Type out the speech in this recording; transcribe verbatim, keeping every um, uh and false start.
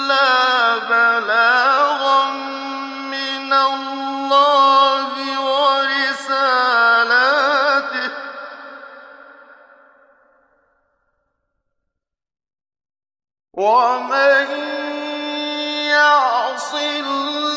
إِلَّا بَلَاغًا مِّنَ اللَّهِ وَرِسَالَاتِهِ ۚ وَمَن يَعْصِ